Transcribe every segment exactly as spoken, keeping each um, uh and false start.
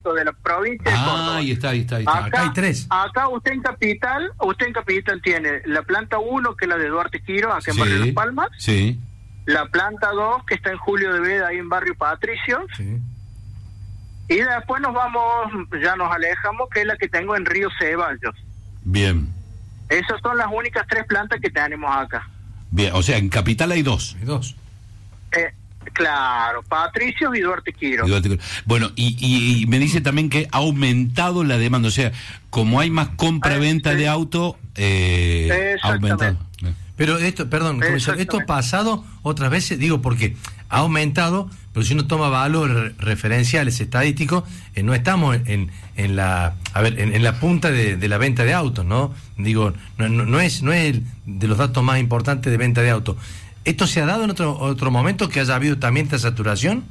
de la provincia de Ah, Córdoba. ahí está, ahí está, ahí está. Acá, Acá hay tres. Acá usted en Capital, usted en Capital tiene la planta uno, que es la de Duarte Quiro, acá en Sí, Barrio Las Palmas. sí. La planta dos, que está en Julio de Veda, ahí en Barrio Patricios. Sí. Y después nos vamos, ya nos alejamos, que es la que tengo en Río Ceballos. Bien, Esas son las únicas tres plantas que tenemos acá. bien. O sea, en Capital hay dos. Hay dos. Eh, claro, Patricios y Duarte Quiro. Bueno, y, y, y me dice también que ha aumentado la demanda. O sea, como hay más compra-venta Ah, sí. de auto, eh, ha Exactamente. aumentado. Pero esto, perdón, comisario, esto ha pasado otras veces, digo, porque ha aumentado, pero si uno toma valores referenciales estadísticos, eh, no estamos en, en la, a ver, en, en la punta de, de la venta de autos, ¿no? Digo, no, no, no es, no es el de los datos más importantes de venta de autos. ¿Esto se ha dado en otro otro momento que haya habido también esta saturación?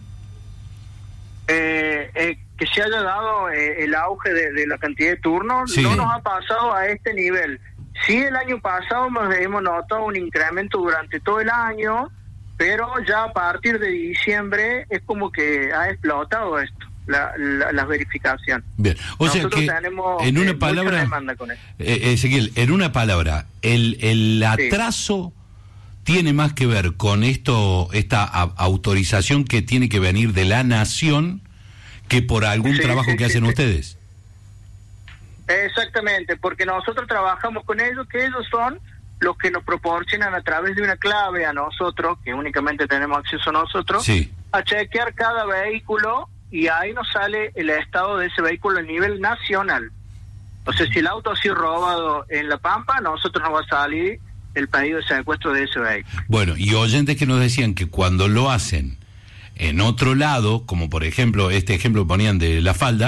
Eh, eh, que se haya dado eh, el auge de, de la cantidad de turnos, Sí. no nos ha pasado a este nivel. Sí, el año pasado hemos, hemos notado un incremento durante todo el año, pero ya a partir de diciembre es como que ha explotado esto, la, la, la verificación. Bien, o Nosotros sea que tenemos, en una eh, mucha palabra, demanda con esto. eh, Ezequiel, en una palabra, el, el atraso tiene más que ver con esto, esta a, autorización que tiene que venir de la nación que por algún Sí, trabajo sí, que sí, hacen sí. ustedes. Exactamente, porque nosotros trabajamos con ellos, que ellos son los que nos proporcionan a través de una clave a nosotros, que únicamente tenemos acceso nosotros, Sí. a chequear cada vehículo, y ahí nos sale el estado de ese vehículo a nivel nacional. O sea, si el auto ha sido robado en La Pampa, a nosotros nos va a salir el pedido de secuestro de ese vehículo. Bueno, y oyentes que nos decían que cuando lo hacen en otro lado, como por ejemplo este ejemplo que ponían de La Falda,